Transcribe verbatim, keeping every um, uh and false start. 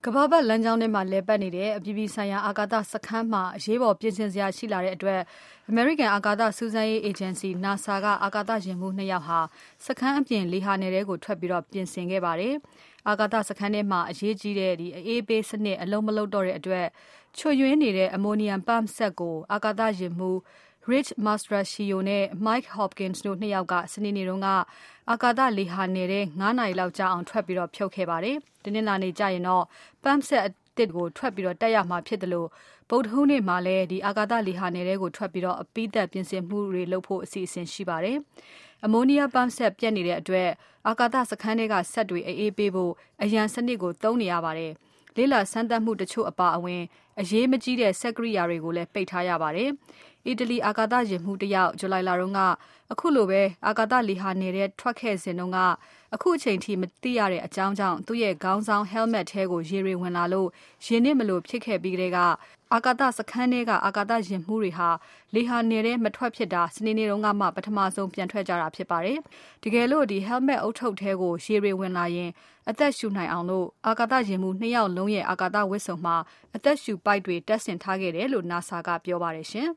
ကမ္ဘာပတ်လမ်းကြောင်းထဲမှာလည်ပတ်နေတဲ့အပြည်ပြည်ဆိုင်ရာအာကာသစခန်းမှာအရေးပေါ်ပြင်ဆင်စရာရှိလာတဲ့အတွက်အမေရိကန်အာကာသစူးစမ်းရေးအေဂျင်စီ NASA ကအာကာသယာဉ်မှူးနှစ်ယောက်ဟာစခန်းအပြင်လေဟာနယ်ထဲကိုထွက်ပြီးပြင်ဆင်ခဲ့ပါတယ်။အာကာသစခန်းထဲမှာအရေးကြီးတဲ့ဒီအေးပေးစနစ်အလုံးမလုံးတော့တဲ့အတွက်ချွတ်ယွင်းနေတဲ့ Ammonium pump set ကိုအာကာသယာဉ်မှူးRich Mastracchio နဲ့ Mike Hopkins တို့နှစ်ယောက်ကစနေနေ့တုန်းကအာကာသလေဟာနယ်ထဲငါးနာရီလောက်ကြာအောင်ထွက်ပြီးဖြုတ်ခဲ့ပါတယ်။တနင်္လာနေ့ကျရင်တော့ pump set အသစ်ကိုထွက်ပြီးတက်ရမှာဖြစ်တယ်လို့ဗုဒ္ဓဟူးနေ့မှာလည်းဒီအာကာသလေဟာနယ်ထဲကိုထွက်ပြီးအပြီးသက်ပြင်ဆင်မှုတွေလုပ်ဖို့အစီအစဉ်ရှိပါတယ်။ Ammonia pump set ပြတ်နေတဲ့အတွက်အာကာသစခန်းထဲကစက်တွေအေးပေးဖို့အရန်စနစ်ကိုသုံးနေရပါတယ်။လေ့လာစမ်းသပ်မှုတချို့အပါအဝင်အရေးမကြီးတဲ့စက်ကိရိယာတွေကိုလည်းပိတ်ထားရပါတယ်။အီတလီအာကာသယာဉ်မှူးတယောက်ဇူလိုင်လတုန်းကအခုလိုပဲအာကာသလေဟာနယ်ထဲထွက်ခဲ့စဉ်တုန်းကအခုအချိန်ထိမသိရတဲ့အကြောင်းကြောင့်သူ့ရဲ့ခေါင်းဆောင် helmet ထဲကိုရေတွေဝင်လာလို့ရင်နစ်မလို့ဖြစ်ခဲ့ပြီးတဲ့ကအာကာသစခန်းထဲကအာကာသယာဉ်မှူးတွေဟာလေဟာနယ်ထဲမထွက်ဖြစ်တာစနေနေ့တုန်းကမှပထမဆုံးပြန်ထွက်ကြတာဖြစ်ပါတယ်။တကယ်လို့ဒီ helmet အုတ်ထုတ်ထဲကိုရေတွေဝင်လာရင်အသက်ရှူနိုင်အောင်လို့အာကာသယာဉ်မှူးနှစ်ယောက်လုံးရဲ့အာကာသဝတ်စုံမှာအသက်ရှူပိုက်တွေတပ်ဆင်ထားခဲ့တယ်လို့ NASA ကပြောပါတယ်ရှင်